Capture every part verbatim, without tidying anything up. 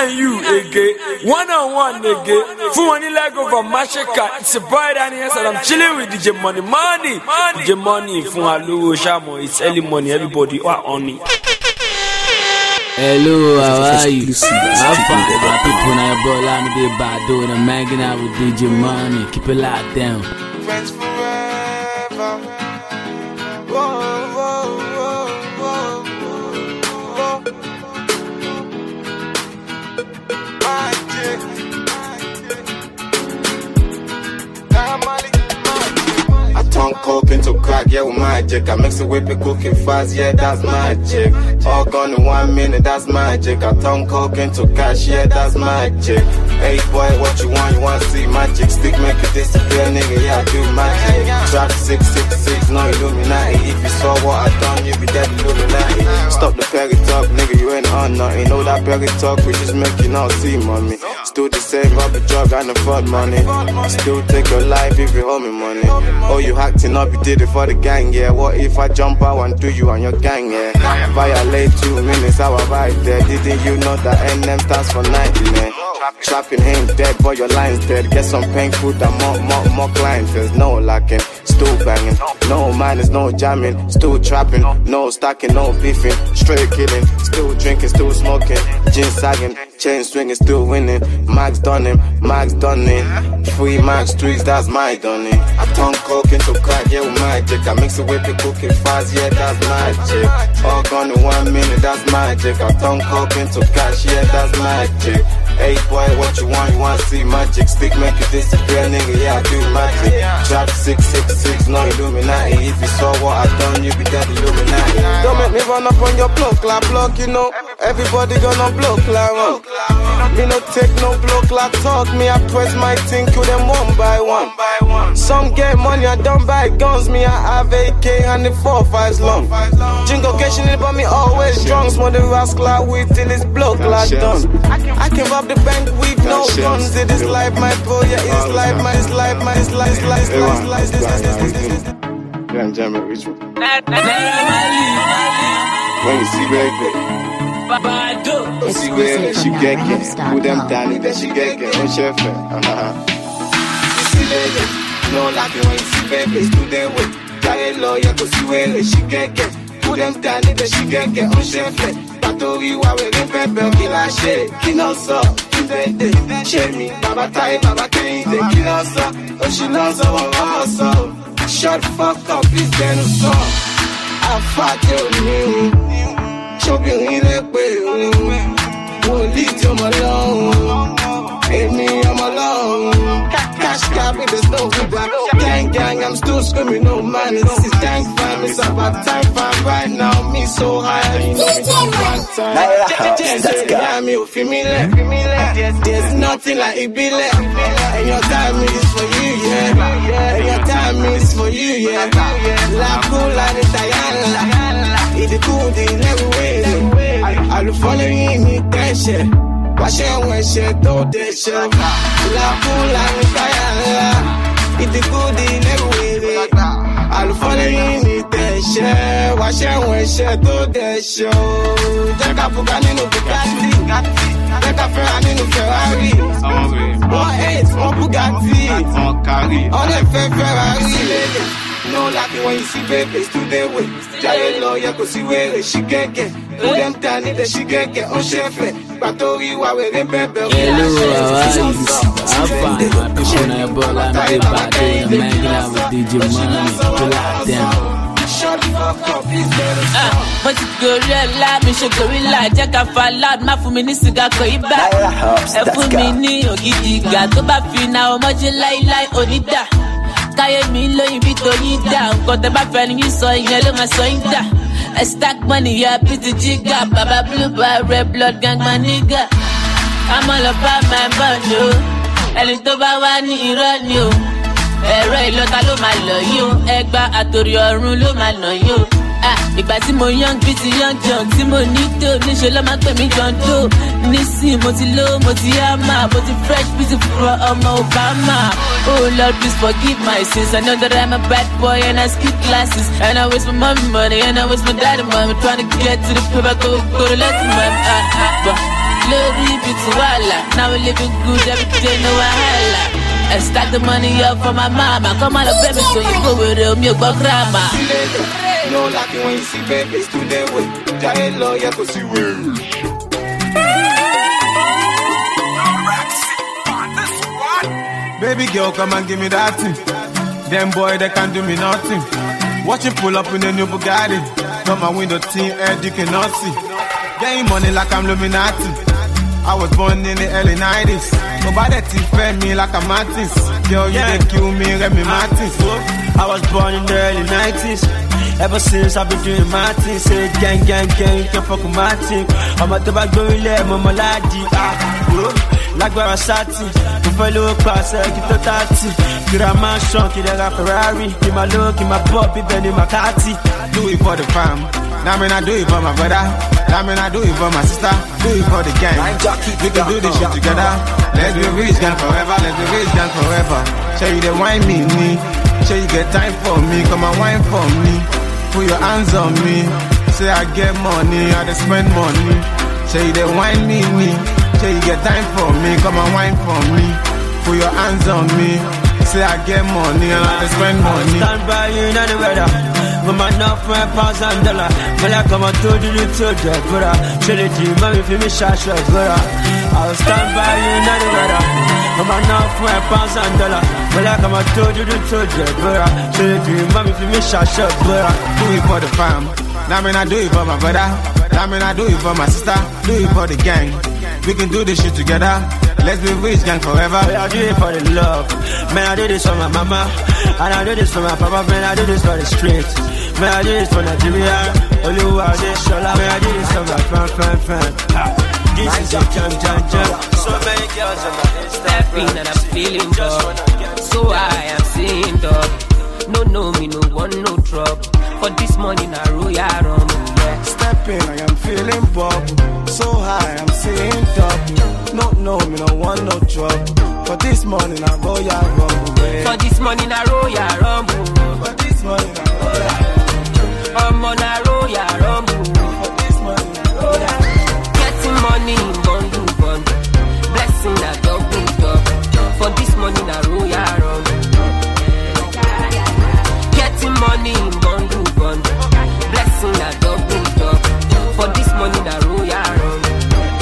You again, one on one again. Full money leg over Mashika. It's a bright and yes, and I'm chilling with D J Money. Money, D J Money. From Alu Shamo, it's early money. Everybody are on it. Hello, how are you? I'm fine. My people now, bro, let me be bad doing. I'm hanging out with D J Money. Keep it locked down. Friends forever. Whoa, whoa, whoa, whoa, whoa. Magic. I turn coke into crack, yeah, with magic. I mix it with the cooking fast, yeah, that's magic. All gone in one minute, that's magic. I turn coke into cash, yeah, that's magic. Hey boy, what you want? You want to see magic? Stick make it disappear, nigga, yeah, I do magic. Trap six six six, no Illuminati. If you saw what I done, you be dead Illuminati. Stop the Perry talk, nigga, you ain't on nothing. Know that Perry talk, we just make you not see mommy. Still the same rubber drug and the fraud money. Still take your life if you owe me money. Oh, you acting up, you did it for the gang, yeah. What if I jump out and do you and your gang, yeah? Violate two minutes, how I ride there. Didn't you know that N M stands for ninety, man? Trapping him dead, but your line's dead. Get some pain food and more, more, more clients. There's no lacking, still banging. No minus, no jamming. Still trapping, no stacking, no beefing. Straight killing, still drinking, still smoking. Gin sagging, chain swinging, still winning. Max done him, Max done it. Free Max tweaks, that's my done it. I turn coke into crack, yeah, with magic. I mix it with the cooking fast, yeah, that's magic. All gone in one minute, that's magic. I turn coke into cash, yeah, that's magic. Hey boy, what you want? You want to see magic? Stick make it disappear, nigga, yeah, I do magic. Trap six six six, no Illuminati. If you saw what I done, you be dead Illuminati. Don't make me run up on your block, like block, you know. Everybody gonna block, like one. Me no take no block, like talk. Me I press my thing, kill them one by one. Some get money, I don't buy guns. Me I have A K and the four fives long. Jingle catching it, but me always drunk. Smoke the rascal like weed till it's block, like done. I can rob the bank with no guns. It is like my bro, yeah, it's like my, it's like my, it's like, it's like, it's like, it's like, it's like. Yeah, I'm jamming with you. When you see baby. You see where she get get, put them down and then she get get, no chef. Uh-huh. You see baby, no like it when you see baby, do them with. Try lawyer to see where she get get, put them down and then she get get, no chef. Patori wa we gen pepper kila she, kino so, kibende, she me, baba tai, baba kende, kino so, oh she loves so, oh so, shut fuck up, please then no so, I fought you new. Obìnrin lè pè òun, wòlíì tí ọmọ lọ́hùn, èmi ọmọ lọ́hùn. Cash cab with the snow with that gang gang, I'm still screaming no man. This is gang fam, it's about time fam right now. Me so high, you know me from one time. Just me, feel me left. There's nothing like it be left. And your time is for you, yeah. And your time is for you, yeah. La cool and Italiana. It's the cool thing everywhere. I look following me, tension. Wash and wash it, don't dish it. La cool and Italiana. It's the cool thing everywhere. I look following me, tension. Wash and wash it, don't dish it. Jack up Bugatti, no Bugatti. Jack up Ferrari, no Ferrari. One eight, one Bugatti. On a Ferrari. No like it when you see babies do their way. Jay lawyer go see where she get get. Put them down in the she get get on chef. Patori wa we gen pepper. Hello, how are you? I'm fine. My people now ball and they bad day. I'm hanging out with D J Money. Pull it down. Mo ti gorí ọ̀la mi ṣe gorilla jẹ́ ká fa loud má fún mi ní sìgá kò í bá. Ẹ fún mi ní ògidì ìgbà tó bá fi na ọmọdé láíláí onídà. Káyé mi lóyìn bí tóyìn dà, nǹkan tẹ́ bá fẹ́ ni yín sọ ìyẹn ló máa sọ yín dà. I stack money, yeah, pretty jigga, baba blue bar, red blood gang, my nigga. I'm all about my money, yo. Ẹni tó bá wá ní irọ́ ni o. Ẹ̀rọ ìlọ́ta ló máa lọ yín o. Ẹgbà àtòrí ọ̀run ló máa nà yín o. Ah, ìgbà tí mo young bí ti young john tí mo ní tó níṣẹ́ ló máa pè mí John Doe. Nísìn mo ti low, mo ti hammer, mo ti fresh bí ti fúnra ọmọ Obama. Oh Lord, please forgive my sins. I know that I'm a bad boy and I skip classes. And I waste my mommy money and I waste my daddy money. Trying to get to the paper, go, go to let my ah, but lórí ibi tí Hala. Now we living good every day, no wahala. I stack the money up for my mama. Come on, baby, so you go with them, you go grandma. No like it when you see babies today with giant lawyer to see well. Baby girl, come and give me that thing. Them boy, they can't do me nothing. Watch him pull up in a new Bugatti. From my window, team head, you cannot see. Getting money like I'm Illuminati. I was born in the early nineties. Nobody fed me like a Martins. Girl, you yeah. They kill me, let me Martins. I was born in the early nineties. Ever since I've been doing my thing. Say gang, gang, gang, you can't fuck with my team. I'm a tobacco, I'm a lady. Ah, like where I sat, you follow class, I get to thirty. Get a mansion, get a Ferrari. Give my look, give my puppy, Benny McCarthy. Do it for the fam. Now mean I do it for my brother. Now mean I do it for my sister. Do it for the gang. We can do this shit together. Let's be rich gang forever. Let's be rich gang forever. Show you the wine me, me. Show you get time for me. Come and wine for me. Put your hands on me. Say I get money, I just spend money. Show you the wine me, me. Say you get time for me, come and wine for me. Put your hands on me. Say I get money and I spend money. I stand by you in the weather. When my enough my pounds and dollar. When I come and told you to tell you, brother. Show the dream, mommy, for me, shot, shot, brother. I'll stand by you in the weather. When my enough my pounds and dollar. When I come and told you to tell you, brother. Show the dream, mommy, for me, shot, shot, brother. Do it for the fam. Now mean I do it for my brother. Now mean I do it for my sister. Do it for the gang. We can do this shit together. Let's be rich gang forever. I do it for the love. Man, I do this for my mama. And I do this for my papa. Man, I do this for the streets. Man, I do this for Nigeria. Oluwa, this shola. Man, I do this for my fan, fan, fan. This is a jam, jam, jam. So many girls on my Stepping and I'm feeling good. So I am seeing dog. No, no, me no want no trouble. For this money, na royal rum. Stepping, I am feeling bubble. So high, I'm seeing double. No, no, me no want no trouble. For this money, na royal rumble. For this money, na royal rumble. For this money, na royal rumble. I'm on a royal rumble. For this money, na royal rumble. Getting money in bundle, bundle. Blessing na double, double. For this money, na royal rumble. Getting money in bundle, bundle. Blessing na double, double. For this money, na royal rumble.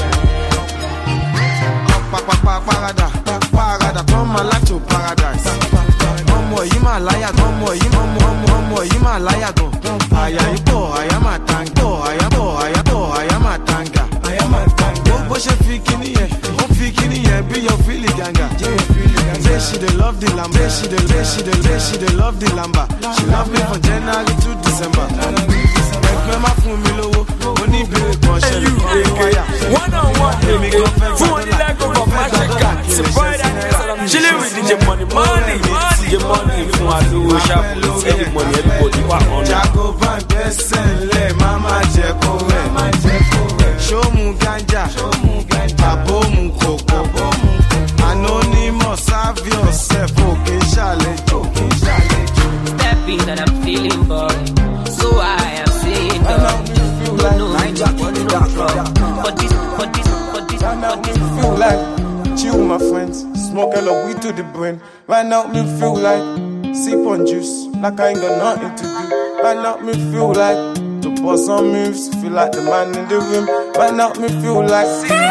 Parada, parada, turn my life to paradise. One more, you my liar, one more, you one more, one more, you my liar, go. I am poor, I am a tango, I am poor, I am poor, I am a tanga, I am a tango. But she feeling here, I'm feeling here, be your feeling ganga. Say she dey love the lamba, say she dey, say she dey, say she dey love the lamba. She love me from January to December. Remember for me low, only be a conscious. one on one, nigga. Full like over Mashika. It's a boy that I'm chilling with D J Money, money, D J Money. From a low shop, every money, everybody want on. Jaco Van Bessele, Mama Jeko, Mama Jeko. Show mu ganja, show mu ganja. Abo mu koko, anonymous, have yourself. Okay, challenge, okay, challenge. Stepping and I'm feeling bored. So I am saying dog. No, no, I don't want no trouble. For this, for this, for this, for this. Feel like chill, my friends. Smoke a lot weed to the brain. Right now, me feel like sip on juice, like I ain't got nothing to do. Right now, me feel like to bust some moves. Feel like the man in the room. Right now, me feel like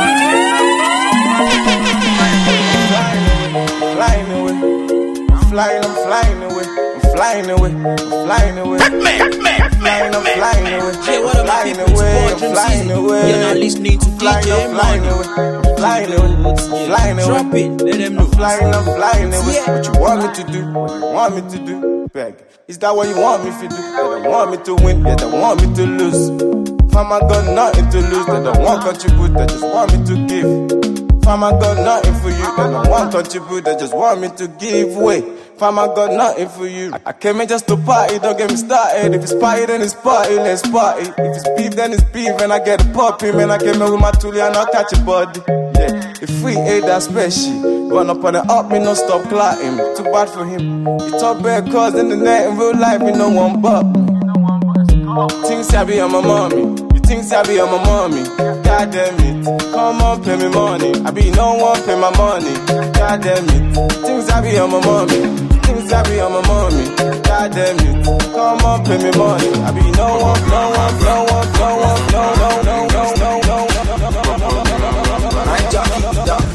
flying away, flying away, flying, I'm flying away, I'm flying away, I'm flying away. Flying, I'm flying away. Hey, what up, my flying people? away, It's I'm Boy flying Jim away. C. You're not listening to flying, D J I'm flying Money. away, I'm flying away, flying away. Drop it, let them know. I'm flying, I'm flying away. Yeah. What you want me to do? What you want me to do? Beg. Is that what you want me to do? They don't want me to win, yeah, they want me to lose. Fama got nothing to lose, they don't want contribute, they just want me to give. Fama got nothing for you, they don't want contribute, they just want me to give way. Fama got nothing for you. I, I came in just to party, don't get me started. If it's party, then it's party, let's party. If it's beef, then it's beef, and I get a puppy. Man, I came in with my toolie and I'll catch a body. Yeah, if we ate that special, run up on the up, me no stop clotting. Too bad for him. He talk bad cause in the net, in real life, me no one but. Things I be on my mommy. You Things I be on my mommy, God damn it. Come on, pay me money. I be no one pay my money, God damn it. Things I be on my mommy, things I be on my mommy, God damn it. Come on, pay me money. I be no one, no one, no one, no one, no, no, no, no, no, no, no, no, no, no. I just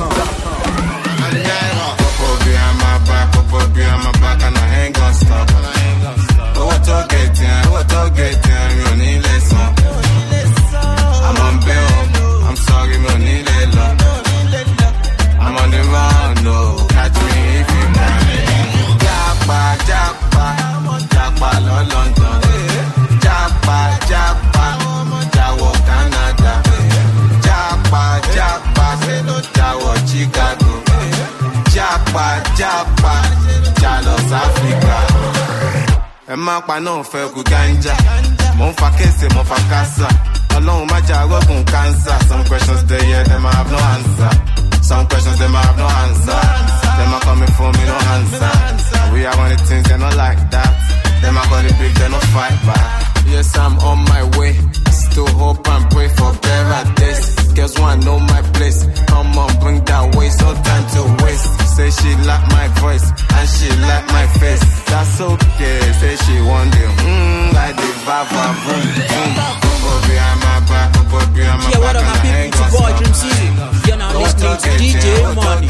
Popo behind my back, Popo behind my back, and I ain't gonna stop. Oh, what to get in, what to get in, you need listen. I'm on bail, I'm sorry, me need it love. I'm on the run, no, catch me if you can. Japa, japa, japa, lo London. Japa, japa, jawo Canada. Japa, japa, jawo Chicago. Japa, japa, jalo Africa. Ẹ má pa náà fẹ́ kú ganja. Mo ń fa kése, mo fa kásá. Ọlọ́run má jà rọ́gùn cancer. Some questions they yeah, them I have no answer. Some questions them I have no answer. Them are coming for me, no answer. We are one of the things they not like that. Them are gonna big, they no fight back. Yes, I'm on my way. Still hope and pray for better days. Girls wanna know my place. Come on, bring that waist, no time to waste. Say she like my voice and she like my face. That's okay. Say she want the mmm like the vava boom boom. Popo behind my back, Popo behind my back. Yeah, what up, my people? It's your boy Dream City. You're now listening to D J Money.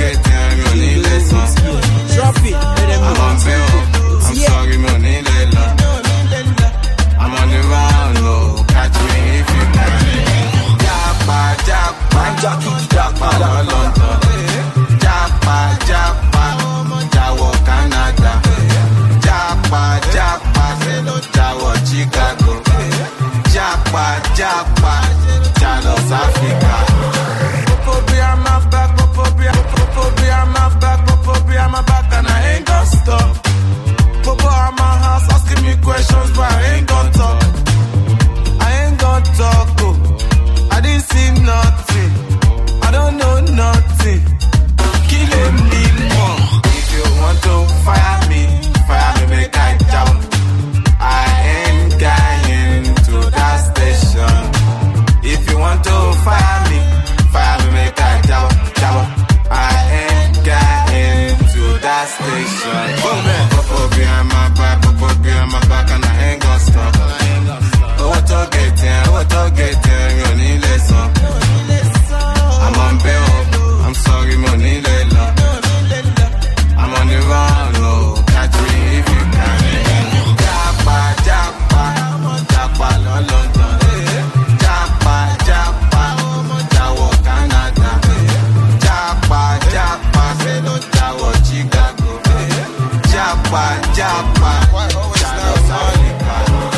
Drop it, let them know. I'm on bail. I'm sorry, me need it love. I'm on the round, no, catch me if you can. Japa, japa, japa, lo London. Japa, japa, jawo Canada. Japa, japa, jawo Chicago. Japa, japa, jalo Africa. Popo behind my back, Popo behind, Popo behind my back, Popo behind my back, and I ain't gonna stop. Popo at my house asking me questions, but I ain't gonna talk. I ain't gonna talk, oh. I didn't see nothing. I don't know nothing. Kill him, leave more. If you want to fire me, fire me, make I jump. I ain't going to that station. If you want to fire me, fire me, make I jump, jump. I ain't going to that station. Oh man, Popo behind my back, Popo behind my back, and I ain't gonna stop. Oh, what to get in, what to get in, you need listen. I'm on bail, I'm sorry, me need it love. I'm on the run, no, catch me if you can. Japa, japa, japa, lo London. Japa, japa, jawo Canada. Japa, japa, jawo Chicago. Japa, japa, jalo Africa.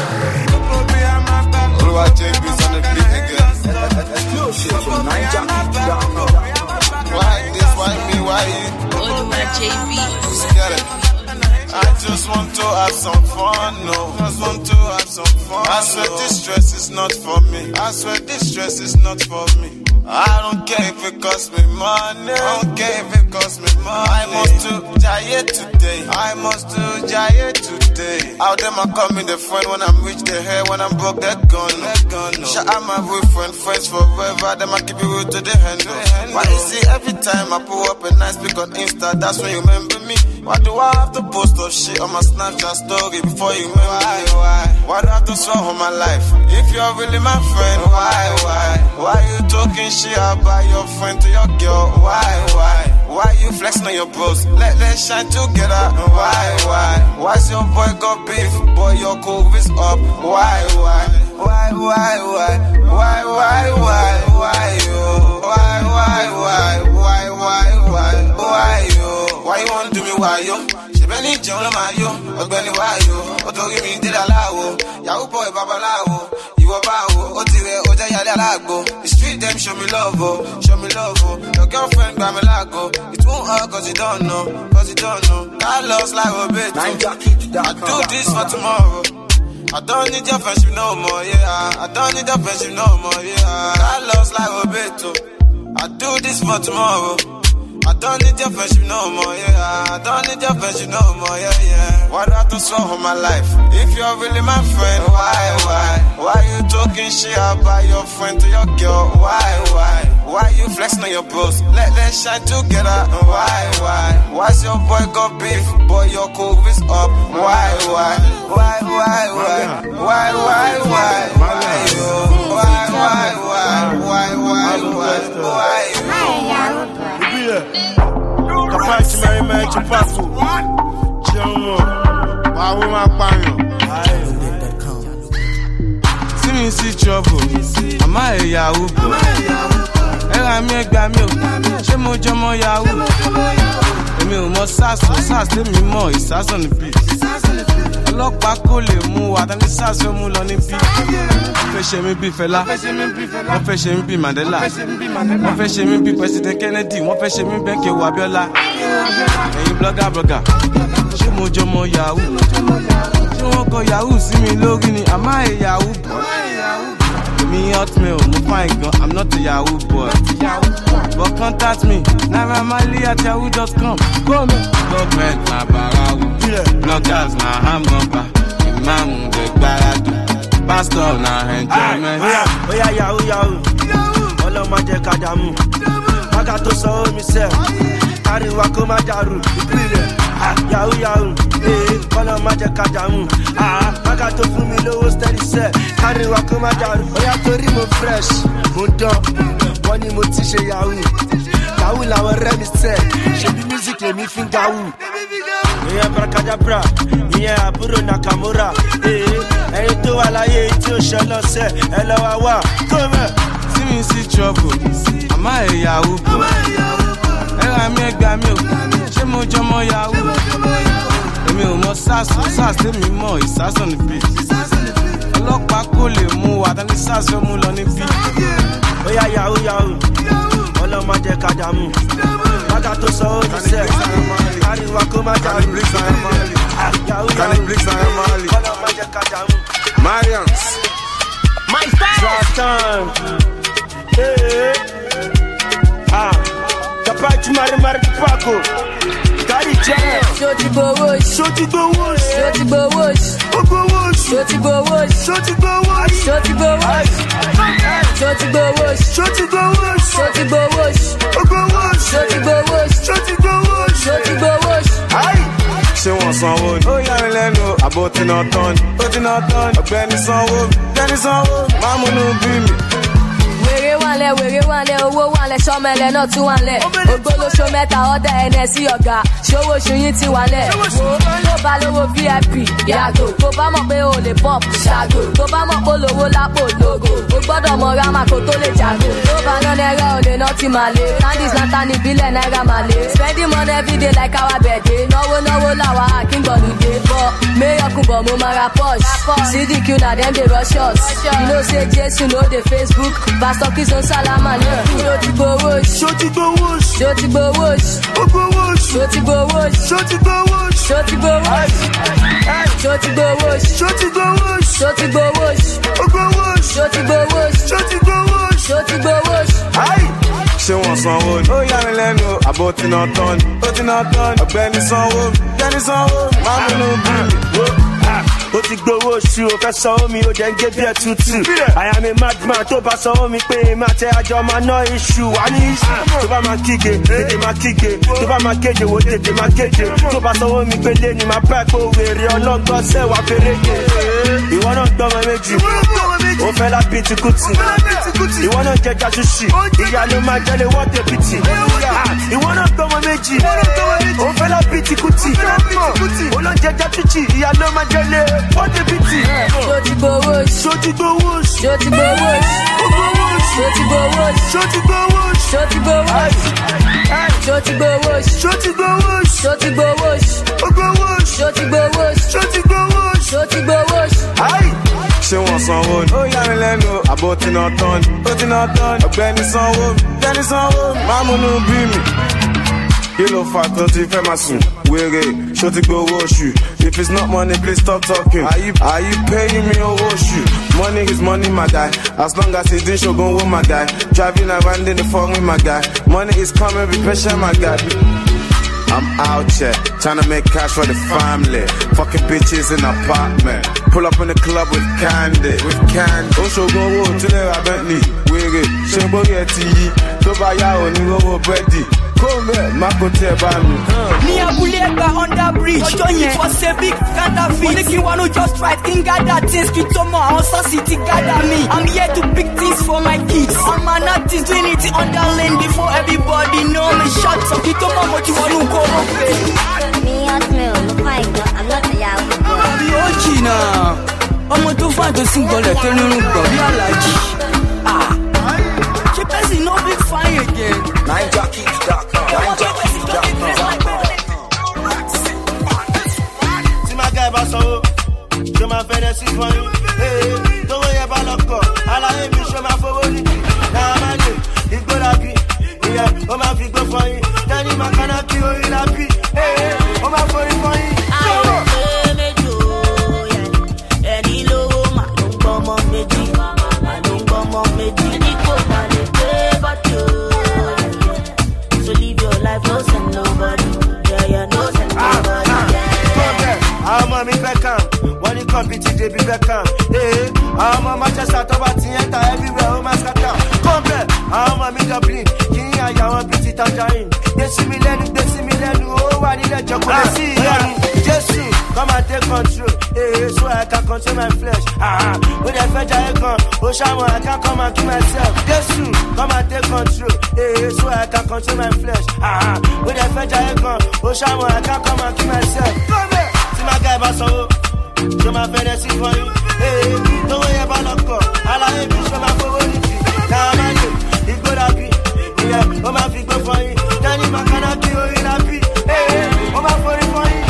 Oluwa J B's on the beat again. Why this, why me, why you? Oluwa J B. Get it. I just want to have some fun, no. Just want to have some fun. I swear this stress is not for me. I swear this stress is not for me. I don't care if it costs me money. I don't care if it costs me money. I must do Jaye today. I must do Jaye today. Out them I call me the friend when I'm rich, they hair when I'm broke, they're gone. They're gone. No. Shout out my boyfriend, friends forever. Them I keep it real to the hand. Why you see every time I pull up a nice pic on Insta, that's when you remember me. Why do I have to post up shit on my Snapchat story before you remember why, me? Why? Why do I have to swear on my life? If you're really my friend, why, why? Why you talking shit about your friend to your girl? Why, why? Why you flexing on your bros? Let let's shine together. Why, why? Why's your boy got beef? Boy, your cool is up. Why, why? Why, why, why? Why, why, why? Why you? Why, why, why? Why, why, why? Why you? Why you wanna do me? Why you? She been in jail, my yo. Ogbeni why you? Otori mi did allow. Yahoo boy, babalawo. You a bow. Otire, oja yale alago. The street them show me love, oh. Show me love, oh. Your girlfriend got me lago. It won't hurt cause you don't know. Cause you don't know. I lost like a bit. I do this for tomorrow. I don't need your friendship no more, yeah. I don't need your friendship no more, yeah. I lost like a bit, oh. I do this for tomorrow. I don't need your friendship no more, yeah. I don't need your friendship no more, yeah, yeah. Why do I have to suffer my life? If you're really my friend, why, why? Why you talking shit about your friend to your girl? Why, why? Why you flexing on your bros? Let them shine together. Why, why? Why's your boy got beef? Boy, your cool is up. Why, why? Why, why, why? Why, why, why? Why, you? Why, why, why? Why, why, why? Why, you? Capacity, Mary, man, you pass. Chamo. Why would my pan? See me see trouble. Am I a Yahoo boy? I'm a gamio. Chemo Jamo Yahoo. Emi o mo sas, sas le mi mo, sas on the beat. Ọlọ́pàá kò lè mú wa, tani sas fẹ́ mú lọ ní bí. Wọ́n fẹ́ ṣe mí bí Fẹlá, wọ́n fẹ́ ṣe mí bí Mandela, wọ́n fẹ́ ṣe mí bí President Kennedy, wọ́n fẹ́ ṣe mí bẹ́ẹ̀ kí ewu Abiola. Ẹ̀yin blogger blogger, ṣé mo jọmọ Yahoo? Ṣé wọ́n kọ Yahoo sí mi lórí ni? Am I a Yahoo boy? Me hotmail, mo fine gun, I'm not a Yahoo boy. But contact me, Naira Marley at yahoo dot com. Go me. Government na barawu, bloggers na hamgamba, imam de gbaradu, pastor na enjoyment. Oya, oya Yahoo Yahoo, ọlọ́mọ jẹ́ ká dààmú. Mága tó sọ omi sẹ́, káríwá kó má dàrú. Ìpìlẹ̀ Yahoo Yahoo, ọlọ́mọ jẹ́ ká dààmú. Mága tó fún mi lówó steady sẹ́, káríwá kó má dàrú. Oya torí mo fresh, mo dán, wọ́n ní mo ti ṣe Yahoo. Yahoo làwọn ọ̀rẹ́ mi sẹ́, ṣebí music lèmi fi ń gawú. Ìyẹn Brakadabra, ìyẹn àbúrò Nakamura. Ẹyin tó wà láyé tí ó ṣe lọ́sẹ̀, ẹ lọ wá wá. See me see trouble, am I a Yahoo boy? Ẹ ra mi ẹgbàá mi o, ṣé mo jọmọ Yahoo? Èmi ò mọ sars, sars lèmi mọ̀, ìsars on the beat. Ọlọ́pàá kò lè mú wa, tani sars fẹ́ mú lọ ní bí. Oya Yahoo Yahoo, ọlọ́mọ jẹ́ ká dààmú. Mága tó sọ ó ní sẹ́, káríwá kó má dàrú. Yahoo Yahoo, ọlọ́mọ jẹ́ ká dààmú. Marians, my style. Zlatan, hey, ah, Capacity, Mari Mari Paco. Shoti Bowosh, Shoti Bowosh, Shoti Bowosh, Bowosh, Shoti Bowosh, Shoti Bowosh, Shoti Bowosh, Shoti Bowosh, Shoti Bowosh, Shoti Bowosh, Bowosh, Shoti Bowosh, Shoti Bowosh, Shoti Bowosh. Aye. Ṣé wọ́n sanwó ni? Ó yà mí lẹ́nu, àbò tí náà tán ni. Ó ti náà tán ni. Ọ̀gbẹ́ni sanwó, ọ̀gbẹ́ni sanwó, máa múnú bí mi. Wèrè wàlẹ̀, wèrè wàlẹ̀, owó wàlẹ̀, sọ́mẹlẹ̀ náà tún wàlẹ̀. Ògbólóṣó mẹ́ta ọ̀dà ẹ̀nẹ̀ sí ọ̀gá, ṣòwò ṣùyìn ti wàlẹ̀. Tó bá lówó V I P, yàgò. Tó bá mọ̀ pé o lè pump, ṣàgò. Tó bá mọ̀ pé olówó lápò lógo. O gbọ́dọ̀ mọ rámà kó tó lè jàgò. Tó bá ná náírà ò lè ná ti máa lé. Candies Zlatan ìbílẹ̀ náírà máa lé. Spending money everyday like our birthday. Náwó náwó làwa àkíngbọ̀lùdé. Bọ̀ méyọkùnbọ̀ mo máa ra Porsche. C D Q na dem dey rush us. You know say Jésù no dey Facebook. Pastor Kizo Salama náà. Shoti Bowosh, Shoti Bowosh, Shoti Bowosh, Bowosh, Shoti Bowosh, Shoti Bowosh, Shoti Bowosh, Shoti Bowosh, Shoti Bowosh, Shoti Bowosh, Bowosh, Shoti Bowosh, Shoti Bowosh, Shoti Bowosh. Aye. Ṣé wọ́n sanwó ni? Ó yà mí lẹ́nu, àbò tí náà tán ni. Ó ti náà tán ni. Ọ̀gbẹ́ni sanwó, ọ̀gbẹ́ni sanwó, máa múnú bí mi. Ó ti gbowó oṣù, ó fẹ́ sanwó mi, ó jẹ́ ń gé bí ẹ̀ tútù. I am a madman tó bá sanwó mi pé má tẹ àjọ máa ná iṣu. Wà ní iṣu. Tó bá máa kígbe, tètè máa kígbe. Tó bá máa kéde, wo tètè máa kéde. Tó bá sanwó mi pé lé ní máa bá ẹ̀kọ́ wèrè ọlọ́gbọ́n sẹ́wà fèrèkè. Ìwọ náà gbọ́mọ méjì. Ó fẹ́ lábí ti kùtì. Ìwọ náà jẹ jàdúṣì. Ìyá ló máa jẹ́lé wọ́n débìtì. Ìwọ náà gbọ́mọ méjì. Ó fẹ́ lábí ti kùtì. Ó lọ jẹ jàdúṣì. Ìyá ló máa jẹ́lé wọ́n débìtì. Shoti Bowosh, Shoti Bowosh, Shoti Bowosh, Shoti Bowosh, Shoti Bowosh, Shoti Bowosh, Shoti Bowosh, Shoti Bowosh, Shoti Bowosh, Shoti Bowosh, Shoti Bowosh, Shoti Bowosh. Aye. Ṣé wọ́n sanwó ni? Ó yà mí lẹ́nu, àbò tí náà tán ni. Ó ti náà tán ni. Ọ̀gbẹ́ni sanwó, ọ̀gbẹ́ni sanwó, máa múnú bí mi. Kí ló fà tó ti fẹ́ máa sùn? We're it, sure to go wash you. If it's not money, please stop talking. Are you, are you paying me or wash you? Money is money, my guy. As long as it's this, you're going with my guy. Driving around in the phone with my guy. Money is coming, be patient, my guy. I'm out here, trying to make cash for the family. Fucking bitches in apartment. Pull up in the club with candy, with candy. Also go walk to the Bentley. We're it, Shembo get tea. Tobaya on you go ready. Come here, Marco Tebami. Me a Bulega on the bridge. It was a big counterfeit. Only you want to just right in gather things. Kitomo, Hausa City gather me. I'm here to pick things for my kids. I'm an artist doing it on the lane before everybody know me. Shut up, Kitomo, what you want to go okay? Me a smell, look like I'm not a young girl. I'm the O G now. I'm going to find a single letter. Ah. Chipesi no big fine again. Nine jockeys dot com. Nine jockeys dot com. See my guy Basso, show my fantasy for you. Hey, don't worry about the call. I like him, show my favorite. Now I'm a he's gonna be. Yeah, oh my feet go for you. Then he my canna kill you happy. Hey, oh my for you for you. Any low, my don't come on me, my don't come on me. No send nobody, yeah, yeah, no send nobody. I'm a me Beckham, when you come, bitch, they be Beckham. Hey, I'm a Manchester, Tobati, enter everywhere, oh my scatter. Come back, I'm a me Dublin, King, I am a bitch, Tangerine. They see me, let they see me, let oh, I need a job, I see, yeah, just come and take control. Hey, so I can control my flesh. Ah, with a fetch I come, oh, Shamo, I can come and kill myself. Just come and take control. Hey, so I can control my flesh. Ah, with a fetch I come, oh, Shamo, I can come and kill myself. Come here, see my guy Basso, show my fantasy for you. Hey, don't worry about the call. I like him, show my favorite. Now I'm a new, he's good at me. Yeah, oh, my feet go for you. Then he my canna kill you happy. Hey, oh, my for you for you.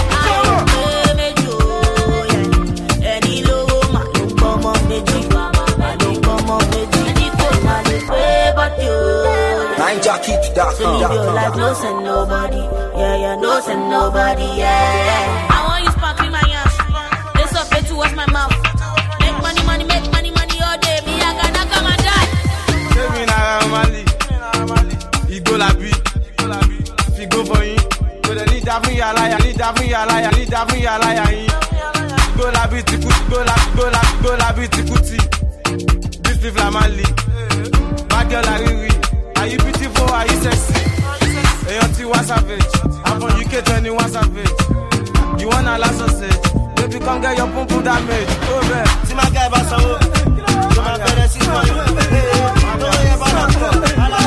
Nine jockeys dot com. Live your life, no send nobody. Yeah, yeah, no send nobody. Yeah, yeah. I want you sparkling my ass. This up to wash my mouth. Make money, money, make money, money all day. Me, I gonna come and die. Tell me now, Mali. He go la be. He go for him. But I need that me a liar. Need that me a liar. Need that me a liar. Go la be tikuti. Go la go la go la be tikuti. This is la Mali. Bad girl la riri. Are you beautiful? Are you sexy? Hey, auntie, what's savage? I'm from U K twenty-one savage. You wanna last sausage? Baby, come get your pum pum damage. Oh, man. See my guy Basso, show my fantasy for you. Hey, don't worry about that. I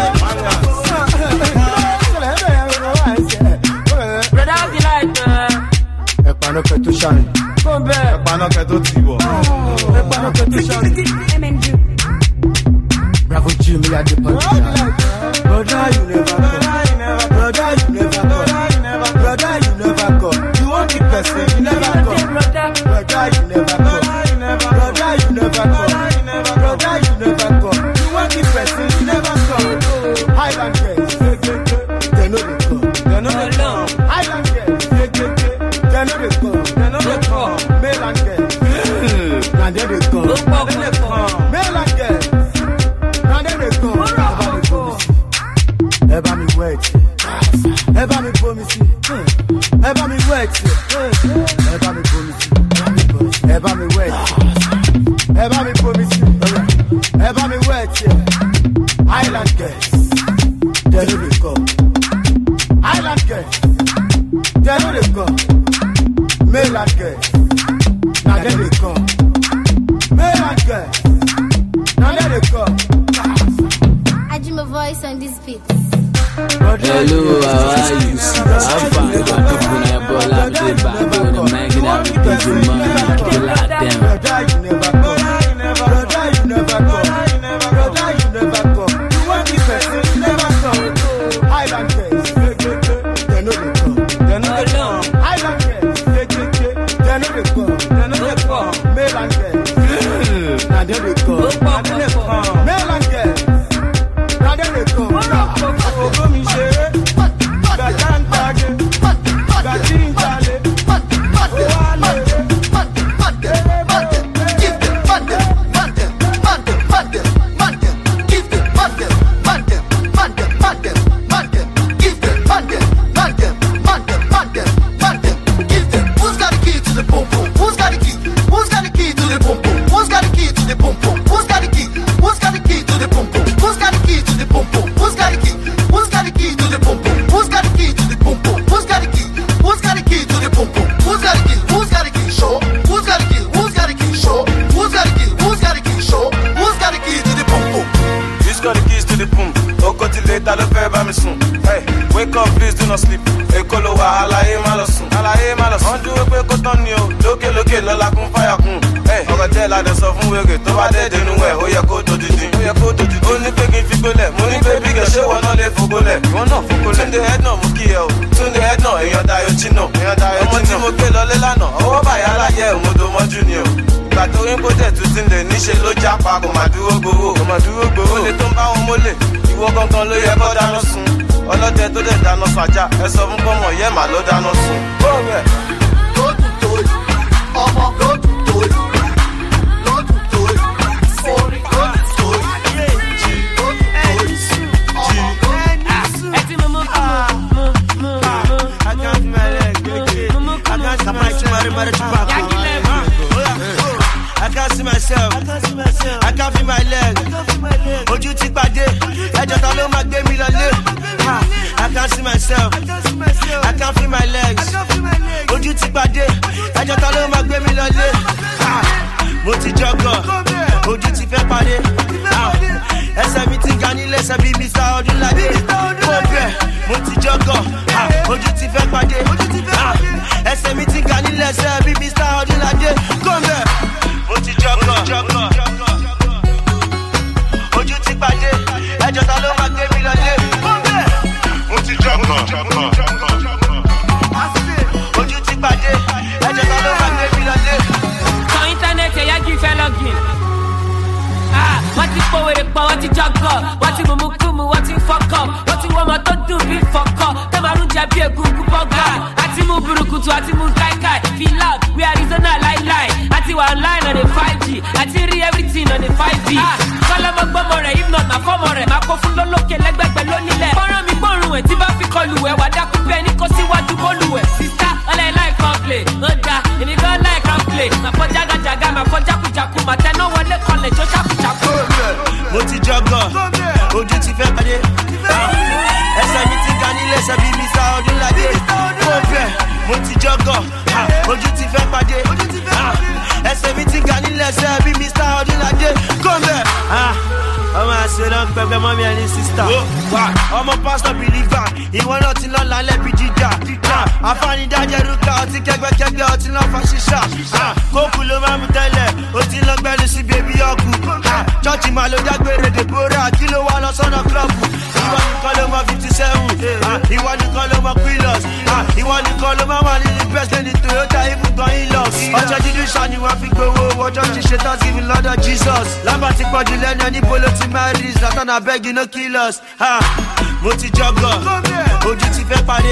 like Brother, how's the light? Epano que tu shine. Come back. Epano que tu tibo. Epano que tu shine. Bravo Jimmy at the party. Brother, you never come. Brother, you never come. Brother, you never come. You want the person, you never come. Brother, you never come. Brother, you never come. Brother, you never come. You want the person, you never come. Highland girls, they know they come. They know they come. Highland girls, they know they come. They know they come. Mainland girls, now they they come. Mainland girls. Ever me wait, ever me promise, ever me wait, ever me promise, ever me wait, ever me promise, ever me wait. Island girls, they know they come. Island girls, they know they come. Mainland girls, now they they come. Mainland girls, now they they come. I dream a voice on this beat. Hello, how are you? I'm fine. I'm putting a ball out of the back. I'm hanging out with D J Money. Kill out them. Brother, you never come. Brother, you never come. Brother, you never come. You want the person, you never come. Highland girls, they know they come. They know they come. Highland girls, they know they come. They know they come. Mainland girls, now they come. Now they come. Mainland girls, now they come. Go me share, got time target, got fẹ́ bá mi sùn. Hey, wake up please do not sleep. Èkó ló wà àlàyé má lọ sùn. Àlàyé má lọ sùn. Wọ́n dúró pé kó tán ni o. Lókè lókè lọ́la kún fáyà kún. Ọ̀rọ̀ jẹ́ ládẹ sọ fún wèrè tó bá dé dénú ẹ̀ ó yẹ kó dodidi. Ó yẹ kó dodidi. Ó ní pé kí n fi gbólẹ̀. Mo ní pé bí kẹ̀ ṣé wọn náà lè fògbólẹ̀. Ìwọ náà fògbólẹ̀. Túnde head náà mú kí ẹ o. Túnde head náà èèyàn Dayọ̀ Chino. Èèyàn Dayọ̀ Chino. Ọmọ tí mo gbé lọlé lánàá. Ọwọ́ bàyá láyé òmòdó mọ́jú ni o. Ìgbà tó rí kó dẹ̀ tún ti lè níṣe ló jápa kò má dúró gbowó. Kò má dúró gbowó. Ó lè tó ń bá wọn mólè. Ìwọ gangan ló yẹ kó dáná sun. Ọlọ́dẹ tó dẹ̀ dáná sun ajá. Ẹ sọ fún pọ́nmọ̀ yẹ́ màá ló dáná sun. Bọ́ọ̀rẹ̀. Lótú tóyì. Ọmọ lótú tóyì. Lótú tóyì. Orí lótú tóyì. Jì lótú tóyì. Ọmọ lótú tóyì. Ẹ ti mú mú mú mú mú. I can't feel my leg. I can't see my chumari mari chubako. I can't see myself. I can't feel my leg. Ojú ti pàdé. Ẹjọ́ ta ló máa gbé mi lọlé. I can't see myself. I can't feel my legs. Ojú ti pàdé. Ẹjọ́ ta ló máa gbé mi lọlé. Mo ti jọgọ̀. Ojú ti fẹ́ pàdé. Ẹsẹ̀ mi ti ga nílé ẹsẹ̀ bíi Mister Ọdúnládé. Mo bẹ̀. Mo ti jọgọ̀. Ojú ti fẹ́ pàdé. Ẹsẹ̀ mi ti ga nílé ẹsẹ̀ bíi Mister Ọdúnládé. Kọ́ńbẹ̀. Mo ti jọgọ̀. Ojú ti pàdé. Ẹjọ́ ta ló máa gbé mi lọlé. Mo ti jọgọ̀. Ojú ti pàdé. Ẹjọ́ ta ló máa gbé mi lọlé. Sọ íńtánẹ́ẹ̀tì ẹ̀yà kì í fẹ́ lọ́gìn. Wọ́n ti pòwèrè pọ̀, wọ́n ti jọgọ̀. Wọ́n ti mùmú kùmù, wọ́n ti fọkọ̀. Wọ́n ti wọ́n ọmọ tó dùn bí fọkọ̀. Tẹ́mọ̀rún jẹ bí egungun bọ́gà. Àti mú burúkutu, àti mú káíkáí. Feel out, we Arizona láíláí. Àti wà online on the five G. Àti rí everything on the five G. Kọ́lọ́mọ gbọ́mọ rẹ̀, if not, màá fọ́mọ rẹ̀. Màá kó fún lólókè lẹ́gbẹ̀gbẹ̀ lónílẹ̀. Fọ́nrán mi gbọ́rùn ẹ̀ tí bá fi kọlù ẹ̀. Wà dákú bẹ́ẹ̀ ní kó síwájú bólú ẹ̀. Sista, ọlẹ́ láì kan play. Ó da, èmi gan láì kan play. Màá fọ́ jágajàga, màá fọ́ jákujàku. Màá tẹná wọlé kọlẹ̀ tó jákujàku. Mo ti jọgọ̀, ojú ti fẹ́ pàdé. Ẹsẹ̀ mi ti ga nílé ẹsẹ̀ bíi Mister Ọdúnládé. Mo bẹ̀, mo ti jọgọ̀, ojú ti fẹ́ pàdé. Ẹsẹ̀ mi ti ga nílé ẹsẹ̀ bíi Mister Ọdúnládé. Kọ́ńbẹ̀. Ọmọ àṣẹlẹ̀ ń pẹpẹ mọ́ mi ẹni sísítà. Ọmọ pásítọ̀ bìlífà, ìwọ náà ti lọ lálẹ́ bí jíjà. Afánidájẹ́ rúkà, ọtí kẹgbẹ́kẹgbẹ́, ọtí náà fa ṣíṣà. Kókù ló máa mú tẹ́lẹ̀, ó ti lọ gbẹ́lu sí bèbí ọ̀gù. Chọ́ọ̀chì máa ló dágbére Deborah, kí ló wá lọ sọ́nà klọ́ọ̀bù. Ìwọ nìkan ló mọ fifty seven, ìwọ nìkan ló mọ Quillos. Ìwọ nìkan ló máa wà nínú bẹ́sẹ̀ ní Toyota ibùdó Hilux. Ọjọ́ dídú ṣá ni wọ́n fi gbowó, ọjọ́ ti ṣe Thanksgiving lọ́dọ̀ Jesus. Lábà ti pọ̀jù lẹ́nu ẹni bolo ti máa rí Zlatan abeg you no kill us. Mo ti jọgọ̀, ojú ti fẹ́ pàdé.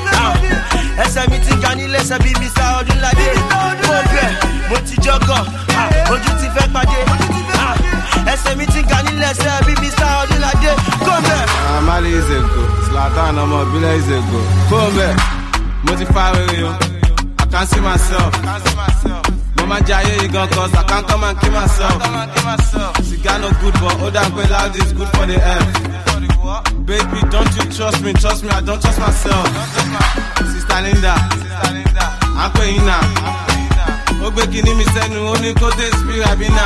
Ẹsẹ̀ mi ti ga nílé ẹsẹ̀ bíi Mister Ọdúnládé. Mo bẹ̀, mo ti jọgọ̀, ojú ti fẹ́ pàdé. Ẹsẹ̀ mi ti ga nílé ẹsẹ̀ bíi Mister Ọdúnládé. Kọ́ńbẹ̀. Amali is a go, Zlatan ọmọ ìbílẹ̀ is a go. Kọ́ńbẹ̀, mo ti fa rere o, I can see myself. Mo máa jayé yìí gan cause I can't come and kill myself. Cigar no good but ó dà pé loud is good for the health. Baby, don't you trust me, trust me, I don't trust myself. Sister Linda, I'm paying now. Ó gbé kíní mi sẹ́nu, ó ní kó tẹ̀ sí Rabina.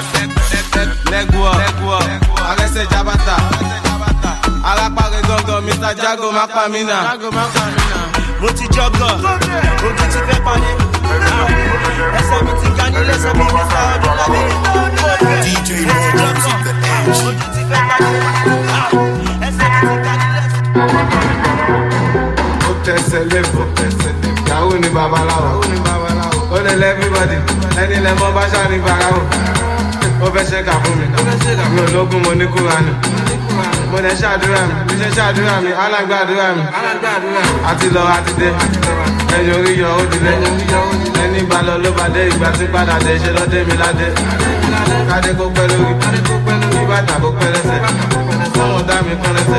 Leg walk, arẹ́sẹ̀ jabata. Alápàrẹ gangan, Mister Jago má pa mí nà. Mo ti jọgọ̀, ojú ti fẹ́ pàdé. Ẹsẹ̀ mi ti ga nílé ẹsẹ̀ bíi Mister Ọdúnládé. D J Morgan's in the edge. Ojú ti fẹ́ pàdé. Ẹsẹ̀ mi ti ga nílé ẹsẹ̀. Ó tẹ̀sẹ̀ lébọ̀, yàwó ni babaláwo. Ó lè lẹ́ everybody, ẹni lẹ́ mọ́ bá ṣáàní bàráwò. Ó fẹ́ ṣẹ́ka fún mi, mi ò lógún mo ní Kúránì. Mo lè ṣàdúrà mi, bí ṣe ṣàdúrà mi, alágbàdúrà mi. Àti lọ àti dé, ẹ̀yìn orí yọ ó dilé. Ẹni ìgbà lọ ló bá dé, ìgbà tí padà dé, ṣe lọ́dé mi ládé. Kádé kó pẹ́ lórí, kí bàtà kó pẹ́ lẹ́sẹ̀. Fọ́wọ́n dá mi kán lẹ́sẹ̀.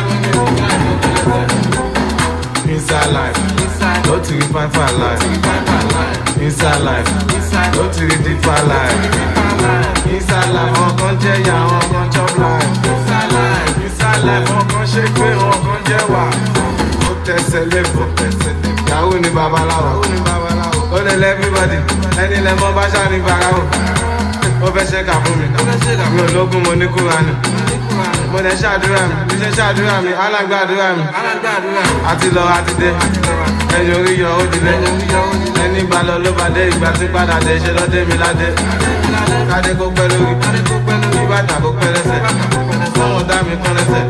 Inside life, go to the five five life. Inside life, go to the deeper life. Inside life, wọn kan jẹ ya, wọn kan chop life. Inside life, wọn kan ṣe pé wọn kan jẹ wà. Ó tẹsẹ̀ lébọ̀, yàwó ni babaláwo. Ó lè lẹ́ everybody, ẹni lẹ́ mọ́ bá ṣáà ní bàráwò. Ó fẹ́ ṣẹ́ka fún mi, mi ò lógún mo ní Kúránì. mo dẹ̀ ṣàdúrà mi, bí ṣe ṣàdúrà mi, alágbàdúrà mi. Àti lọ àti dé, ẹ̀yìn orí yọ ó dilé. Ẹni gbà lọ ló bá dé, ìgbà tí padà dé ṣe lọ dé mi ládé. Kádé kó pẹ́ lórí, kí bàtà kó pẹ́ lẹ́sẹ̀. Fọ́wọ́n dá mi kán lẹ́sẹ̀.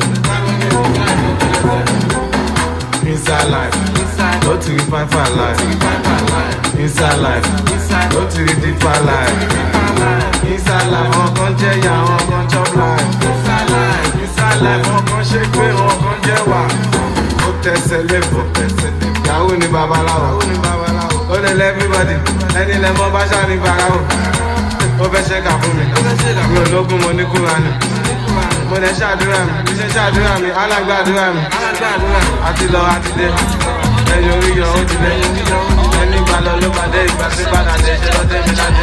Inside life, go to the fine fine life. Inside life, go to the deeper life. Inside life, on can jẹ on can chop life. Inside life, inside life, on can shake pay, on can jẹ wa. Ó tẹsẹ̀ lẹ́fọ̀, yahoo ni babaláwo. Ó lè lẹ́ everybody, ẹni lẹ́ mọ́ bá ṣáà ní barawo. Ó fẹ́ ṣe kà fún mi, mi ò lógún mo ní kúra ni. Mo dẹ̀ ṣàdúrà mi, bí ṣe ṣàdúrà mi, alágbàdúrà mi. Àti lọ àti dé, ẹ̀yìn orí yọ ó dilé. Ẹni gbà lọ ló bá dé, ìgbà tí padà dé ṣe lọ dé mi ládé.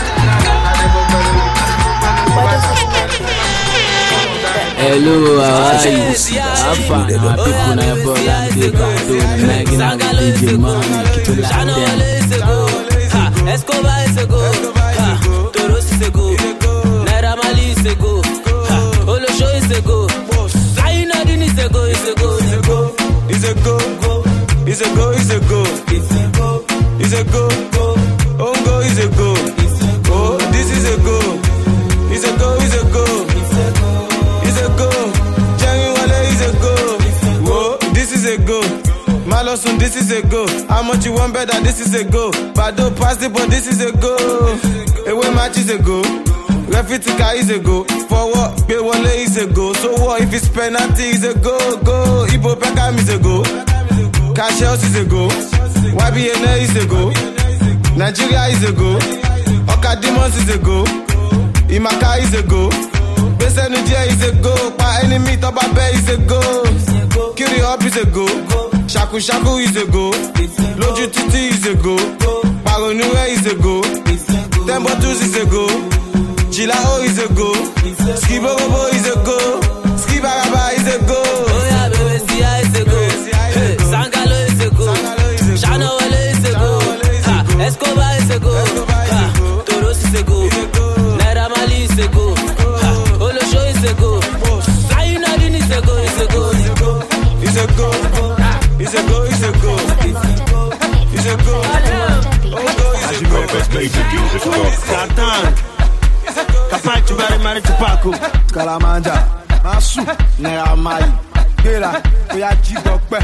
Hello, how are you? I'm fine. My people now your boy I'm the guy doing making out with D J Money. Keep it like that. Escobar is a go, Toros is a go, Naira Marley is a go, Olosho is a go, Zainadin is a go, is a go, is a go, is a go, is a go, is a go, is a go, Ongo is a go, oh this is a go, is a go, is a go, is a go, Jerry Wale is a go, oh this is a go. Malosun, this is a go. How much you want better? This is a go. Bado pass the but this is a go. Away match is a go. Refitika is a go. Forward, Bewale is a go. So what if it's penalty is a go? Go. Ibo Pekam is a go. Cash House is a go. Y B N A is a go. Nigeria is a go. Okadimos is a go. Imaka is a go. Besenudia is a go. Pa enemy Toba Bay is a go. Kiri up is a go. Shaku Shaku is a go. Loju Titi is a go. Paronure is a go. Tembotus is a go. Chilao is a go. Skibobo is a go. Skibaraba is a go. Oya Bebe Sia is a go. Hey, Sangalo is a go. Shano Wale is a go. Ha, Escobar is a go. Ha, Toros is a go. Naira Marley is a go. Ha, Olosho is a go. Zainadin is a go. Is a go. Is a go. It's a go, it's a go. It's a go. As you know, best major music Satan. Kapai Chubari Mari Chupaku. Kalamanja. Masu. Naira Marley. Kera. Oya Jibokpe.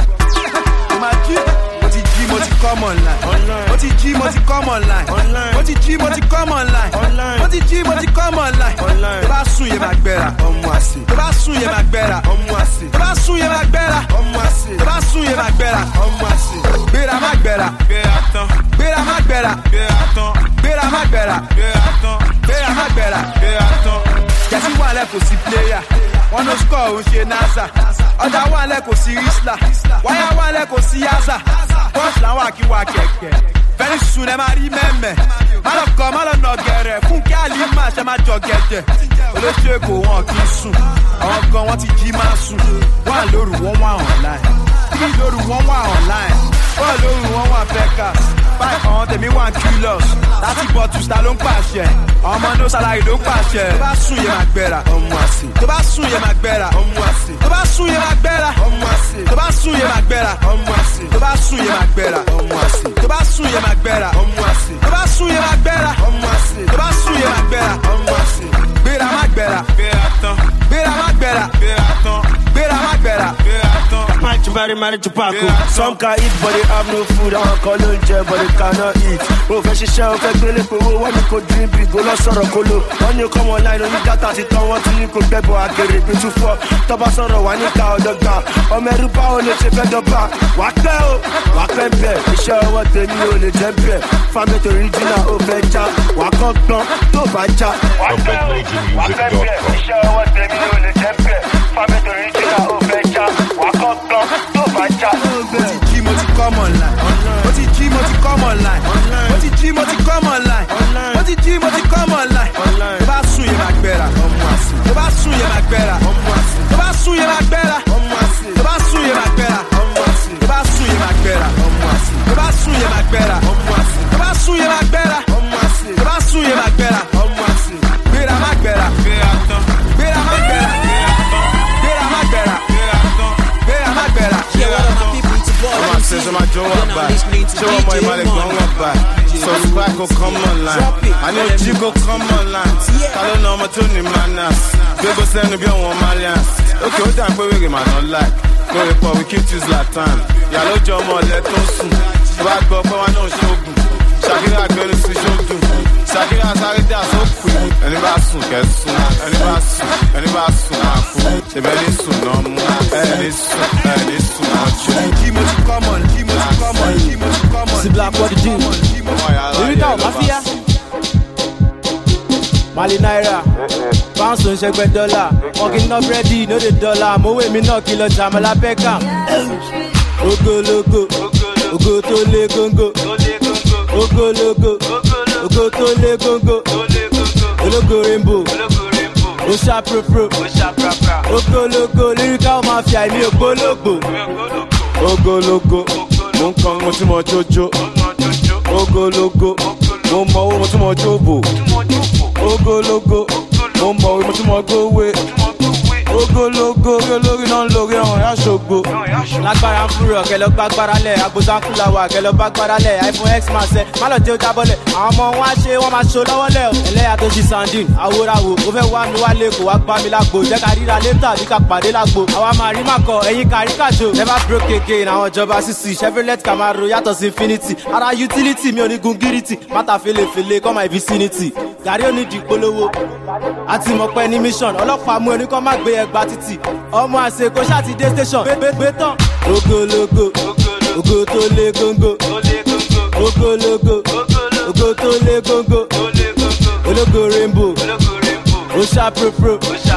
Omaji. Oti G, Moti come online. Oti G, Moti come online. Oti G, Moti come online. Oti G, Moti come online. Tó bá sùn yẹ máa gbẹ́ra. Ọmọ àsè. Tó bá sùn yẹ máa gbẹ́ra. Ọmọ àsè. Tó bá sùn yẹ máa gbẹ́ra. Ọmọ àsè. Tó bá sùn yẹ máa gbẹ́ra. Ọmọ àsè. Gbéra má gbẹ́ra. Gbéra tán. Gbéra má gbẹ́ra. Gbéra tán. Gbéra má gbẹ́ra. Gbéra tán. Gbéra má gbẹ́ra. Gbéra tán. Jẹ́sí wà lẹ́ kò sí pléyà. Wọ́n ló score òun ṣe NASA. Ọjà wà lẹ́ kò sí Isla. Wáyà wà lẹ́ kò sí Yaza. Bọ́ọ̀sì làwọn àkíwá kẹ̀kẹ́. Very soon ẹ máa rí mẹ́mẹ́. Má lọ kọ́ má lọ nà gẹ̀rẹ̀. Fúnkẹ́ Àlímà ṣe máa jọ gẹ̀dẹ̀. Olóṣù Èkó wọn kì í sùn. Àwọn kan wọ́n ti jí máa sùn. Wọ́n à lóru wọ́n wà online. Kí lóru wọ́n wà online. Wọ́n à lóru wọ́n wà Pecas. Báyìí kan tèmi wà kilos. Láti bottles ta ló ń pàṣẹ. Àwọn ọmọ no salary ló ń pàṣẹ. Tó bá sùn yẹ máa gbẹ́ra. Ọmọ àsè. Tó bá sùn yẹ máa gbẹ́ra. Ọmọ àsè. Tó bá sùn yẹ máa gbẹ́ra. Ọmọ àsè. Tó bá sùn yẹ máa gbẹ́ra. Ọmọ àsè. Tó bá sùn yẹ máa gbẹ́ra. Ọmọ àsè. Tó bá sùn yẹ máa gbẹ́ra. Ọmọ àsè. Tó bá sùn yẹ máa gbẹ́ra. Ọmọ àsè. Tó bá sùn yẹ máa gbẹ́ra. Ọmọ àsè. Gbéra má gbẹ́ra. Gbéra tán. Gbéra má gbẹ́ra. Gbéra tán. Gbéra má gbẹ́ra. Gbéra tán. Kapai Chubari Mari Chupaku. Some can eat but they have no food. Àwọn kan ló ń jẹ but they cannot eat. O fẹ́ ṣiṣẹ́ o fẹ́ gbélé pé owó wọ́n ní kò dín bí go lọ sọ̀rọ̀ kolo. Wọ́n ní kọ́mọ láìní oní dátà ti tán wọ́n tún ní kò gbẹ́bọ̀ àgèrè bí tún fọ́. Tọ́ba sọ̀rọ̀ wà ní ká ọ̀dọ̀ gbà. Ọmọ ẹrú báwo lè ṣe fẹ́ dọ́gba? Wà á pẹ́ o, wà á pẹ́ bẹ̀. Iṣẹ́ ọwọ́ tèmi ò lè jẹ́ bẹ̀. Fámẹ́tò original ó fẹ́ já. Wà á kán gbọ́n tó bá já. Wà á pẹ́ o, wà á pẹ́ bẹ̀. Iṣẹ́ ọwọ́ tèmi ò lè jẹ́ bẹ̀. Fámẹ́tò original ó fẹ́ já. Wà á kán gbọ́n tó bá já. Mo ti jí mo ti come online. Mo ti jí mo ti come online. Mo ti jí mo ti come online. Mo ti jí mo ti come online. Tó bá sùn yẹ máa gbẹ́ra. Ọmọ àsè. Tó bá sùn yẹ máa gbẹ́ra. Ọmọ àsè. Tó bá sùn yẹ máa gbẹ́ra. Ọmọ àsè. Tó bá sùn yẹ máa gbẹ́ra. Ọmọ àsè. Tó bá sùn yẹ máa gbẹ́ra. Ọmọ àsè. Tó bá sùn yẹ máa gbẹ́ra. Ọmọ àsè. Tó bá sùn yẹ máa gbẹ́ra. Ọmọ àsè. Tó bá sùn yẹ máa gbẹ́ra. Ọmọ àsè. Gbéra má gbẹ́ra. Gbéra tán. Gbéra má gbẹ́ra. Gbéra tán. so my jaw up back. Show up my money, go up back. So Spike go come online. I know G go come online. I don't know my Tony Manas. They go send me on my alliance. Okay, what time we get my non like? No report, we keep this last time. Yeah, no job more, let us soon. Back up, I know show. Shakira gbẹnu sí ṣojú. Shakira sáré dà sókù. Ẹni bá sùn kẹsùn. Ẹni bá sùn. Ẹni bá sùn máa kú. Ṣèbẹ́ ní sùn náà mú. Ẹni sùn. Ẹni sùn náà jù. Kí mo ti kọ́mọ̀ ní. Kí mo ti kọ́mọ̀ ní. Kí mo ti kọ́mọ̀ ní. Sí Black Body Jean. Lyrical Mafia. Mali Naira. Pounds ń ṣẹgbẹ́ dọ́là. Wọ́n kì í ná búrẹ́dì ní òde dọ́là. Mo wé mi náà kí lọ Jamala Beckham. Ogologo. Ogo tó lé góńgó. Ogologo, ogo tó lé góńgó, ológo rainbow, ó ṣá pro-pro, ogologo lyrical mafia ní ògbólógbò. Ogologo, mo ń kan mo tún mọ jójó. Ogologo, mo mọ owó mo tún mọ jóbò. Ogologo, mo mọ owó mo tún mọ gbówé. Ogologo, olórí náà ń lórí ọ̀hún yá ṣògbó. Lágbára ń fúrọ̀ kẹ lọ bá gbára lẹ̀, àgbòsá ń kúlà wà kẹ lọ bá gbára lẹ̀, iPhone X máa ṣẹ, má lọ jẹ́ ó jábọ́lẹ̀. Àwọn ọmọ wọn á ṣe wọ́n máa ṣo lọ́wọ́ lẹ̀ o. Ẹlẹ́yà tó ṣi sandin, àwòràwò, ó fẹ́ wá mi wálé kò wá gbá mi lágbo. Jẹ́ ká ríra létà bí ká pàdé lágbo. Àwa máa rí màkọ, ẹ̀yin kárí kàjò. Never broke again, àwọn ìjọba sísì, Chevrolet Camaro yàtọ̀ sí Infinity. Ara utility mi ò ní gun gírìtì, mátà fèlèfèlè kọ́ my vicinity. Gàrí ò ní di polówó. Àti mọ̀pẹ́ ní mission, ọlọ́pàá mú ẹni kọ́ má gbé ẹgbàá títì. Ọmọ àṣekò ṣáàtì dé station gbé tán. Ogologo, ogo tó lé góńgó. Ogologo, ogo tó lé góńgó. Ológo rainbow, ó ṣá pro-pro.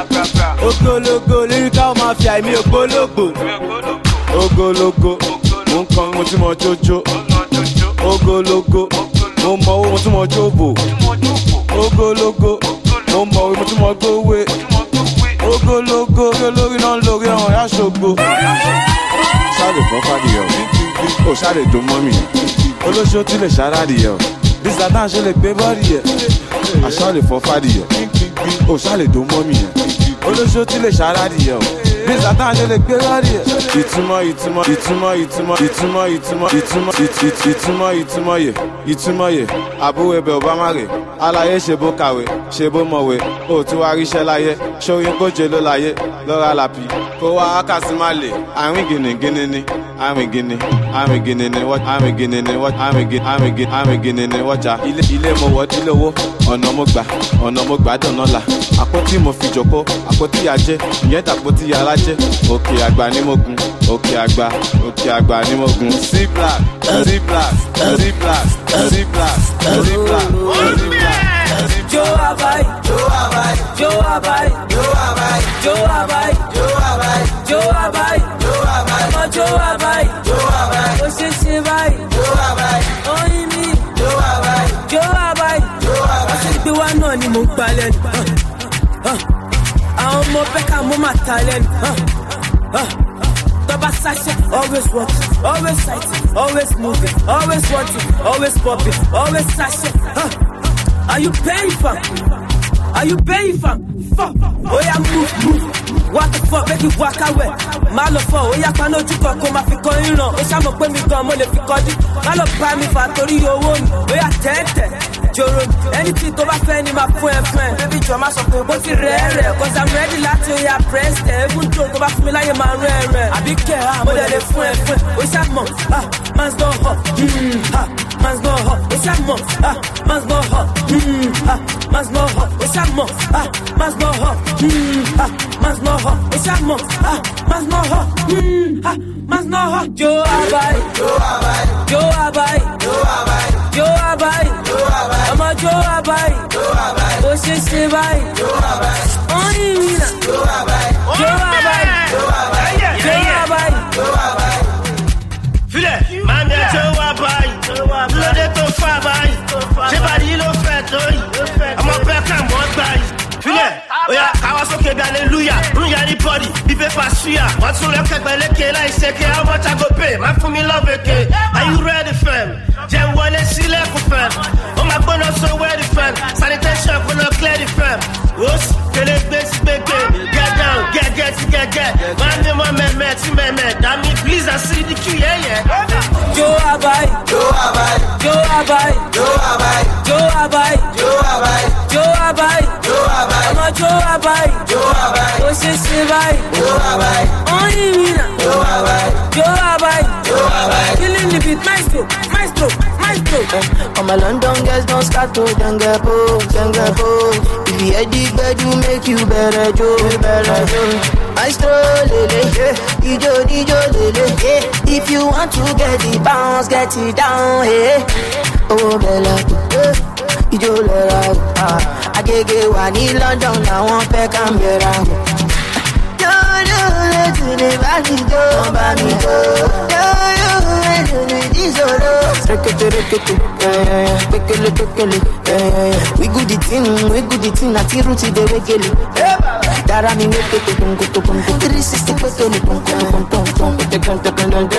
Ogologo lyrical mafia mi ògbólógbò. Ogologo, mo ń kan mo tún mọ jójó. Ogologo, mo mọ owó mo tún mọ jóbò. Ogologo, mo mọ owó mo tún mọ gbówé. Ogologo, olórí náà ń lórí ọ̀hún yá ṣògbó. Ṣáàlè fọ́ fàdìyẹ o, ó ṣáàlè dùn mọ́ mi. Olóṣó tí lè ṣàràdìyẹ o, bí Satan ṣe lè gbé bọ́ọ̀dì yẹ. Àṣàlè fọ́ fàdìyẹ, ó ṣáàlè dùn mọ́ mi yẹ. Olóṣó tí lè ṣàràdìyẹ o, bí Satan ṣe lè gbé bọ́ọ̀dì yẹ. Ìtumọ̀ ìtumọ̀ ìtumọ̀ ìtumọ̀ ìtumọ̀ ìtumọ̀ ìtumọ̀ ìtumọ̀ ìtumọ̀ yẹ ìtumọ̀ yẹ. Àbúrò ẹbẹ̀ Obama rè, aláyé ṣe bó kàwé, ṣe bó mọ̀wé, ó tún wá ríṣẹ́ láyé, ṣóyún gbóje ló láyé, lọ́ra làpì. Kó wá ákàsí má lè, àrùn gìnìgìnì ni, àrùn gìnì, àrùn gìnì ni wọ́n, àrùn gìnì ni wọ́n, àrùn gìnì, àrùn gìnì, àrùn gìnì ni wọ́n jà. Ilé ilé mo wọ́ dílé owó, ọ̀nà mo gbà, ọ̀nà mo gbà dọ̀nà la. Àpótí mo fi jòkó, àpótí yà jẹ́, ìyẹn dàpótí yàrá jẹ́. Òkè àgbà ni mo gun, òkè àgbà, òkè àgbà ni mo gun. C black, C black, C black, C black, C black, C black. Joe Abai, Joe Abai, Joe Abai, Joe Abai, Joe Abai, Joe Abai, Joe Abai, Joe Abai, oh Joe Abai, Joe Abai, oh Sisi Abai, Joe Abai, oh Imi, Joe Abai, Joe Abai, Joe Abai. Ṣé ibi wa náà ni mo ń gbalẹ̀ ni? Àwọn ọmọ Bẹ́kà mo máa ta lẹ́nu. Tọ́ba sachet, always watching, always sighting, always moving, always watching, always popping, always sachet. Are you paying for? Are you paying for? Fuck. Oh yeah, move, move. What the fuck, make it walk away. Má lọ fọ́, ó yá pa lójú kan kó máa fi kọ́ ìran. Ó ṣàmọ̀ pé mi gan mo lè fi kọjú. Má lọ bá mi fà torí owó mi. Ó yá tẹ́tẹ̀, jòrò mi. Anything tó bá fẹ́ ni máa fún ẹ fún ẹ. Baby jọ máa sọ pé bó ti rẹ̀ rẹ̀. Cause I'm ready láti ó yá press tẹ̀. Even though tó bá fún mi láyé máa rẹ̀ rẹ̀. Àbí kẹ̀ á, mo lè lè fún ẹ fún ẹ. Ó ṣàmọ̀, ah, man's gone hot. Mm, ah, man's gone hot. Ó ṣàmọ̀, ah, man's gone hot. Mm, ah, man's gone hot. Ó ṣàmọ̀, ah, man's gone hot. Mm, ah, man's gone hot. Ó ṣàmọ̀, ah, man's gone hot. Mm, ah, man's gone hot. Joe Abai, Joe Abai, Joe Abai, Joe Abai, Joe Abai, Joe Abai. Ọmọ Joe Abai, Joe Abai. Ó ṣe ṣe báyìí, Joe Abai. Oyin mi náà, Joe Abai, Joe Abai, Joe Abai, Joe Abai, Joe Abai. Filẹ̀, máa ń jẹ́ Joe Abai, lóde tó fà báyìí, ṣé bàdí ló fẹ́ tó yìí, ọmọ Bẹ́kà mọ́ gbà yìí. Filẹ̀, oya káwá sókè bí hallelujah, ń yarí bọ́dì bí pépà suya, wọ́n tún lọ́kẹ́gbẹ́ lékè láì ṣèké, how much I go pay, má fún mi lọ́bẹ̀kẹ́, are you ready fam? Jẹ́ wọlé sílẹ̀kùn fam, ó máa gbóná so wẹ́ẹ̀dì fam, sanitation kò lọ clear the fam, wọ́n kélé gbé sí gbégbé, get down, get get gẹ́gẹ́. Máa ní mọ́ mẹ́mẹ́ tí mẹ́mẹ́ dá mi please àṣírí ní kí yẹ́yẹ́. Jó àbáyé. Jó àbáyé. Jó àbáyé. Jó àbáyé. Jó àbáyé. Jó àbáyé. Jó àbáyé. Jó àbáyé. Ọmọ jó àbáyé. Jó àbáyé. Ó ṣe ṣe báyìí. Jó àbáyé. Wọ́n yí mi nà. Jó àbáyé. Jó àbáyé. Jó àbáyé. Killing the beat maestro, maestro, maestro. All my London girls don't start to dengue po, dengue po. If you hear the bed, you make you better Joe, better Joe. Maestro lele, dijo dijo lele. If you want to get the bounce, get it down, hey. Oh bella, dijo lera. Agege wa ni London, I want pe Canberra. Yo yo le to the body go, body go. Yo yo le to the disoro. Rekete rekete, yeah yeah yeah. Bekele bekele, yeah yeah yeah. We good the thing, we good the thing. Ati ruti de regele. Dara mi rekete kungu kungu. three sixty bekele kungu kungu kungu. Tekente tekente.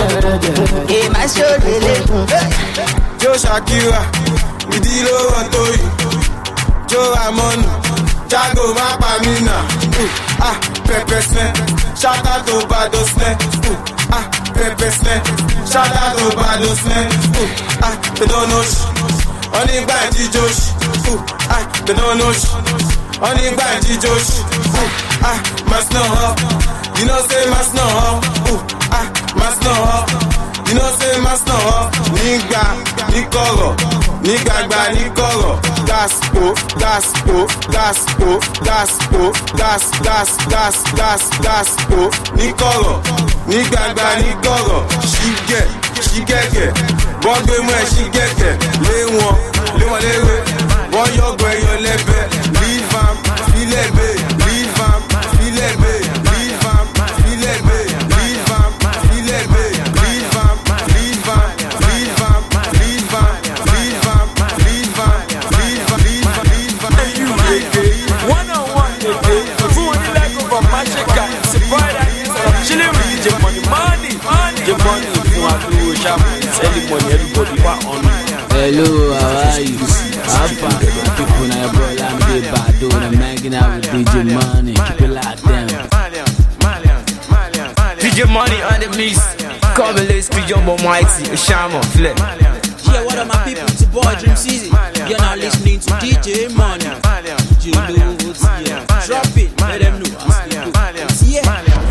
Eh my show lele. Joe Shakira, Idilo Antoyi, Joe Amonu, Jago Mapamina. Ah, Pepe Snare, shout out to Bado Snare. Ah, Pepe Snare, shout out to Bado Snare. Ah, they don't know sh. Only by Josh. Ah, they don't know sh. Only by Josh. Ah, must know her. You know say must know her. Ah, must know her. You know say must know her. Nigga, Nikoro, Nigga, Nikoro. Gaspo, gaspo, gaspo, gaspo, gas, gas, gas, gas, gaspo. Nikoro, Nigga, Nikoro. She get, she get get. Bon be moi, she get get. Le one, le one, le one. Bon yo go yo lebe. Leave am, feel it, leave am, feel it, leave am, feel it, leave am, feel it, leave am, leave am, leave am, leave am, leave am, leave am, leave am, leave am, leave am. One on one, food like over Mashika. It's a boy that is chilling with the money, money, the money. You have to shop, sell money, everybody want on. Hello, how are you? How far? People now, bro, I'm the bad dude. I'm hanging out with D J Money. Keep it locked down. D J Money on the mix. Come and let's be Jumbo Mighty, a shaman, flip. Yeah, what up, my people? It's your boy Dream Season. You're now listening to D J Money. You know what's here. Drop it, let them know. I'm still good. It's yeah.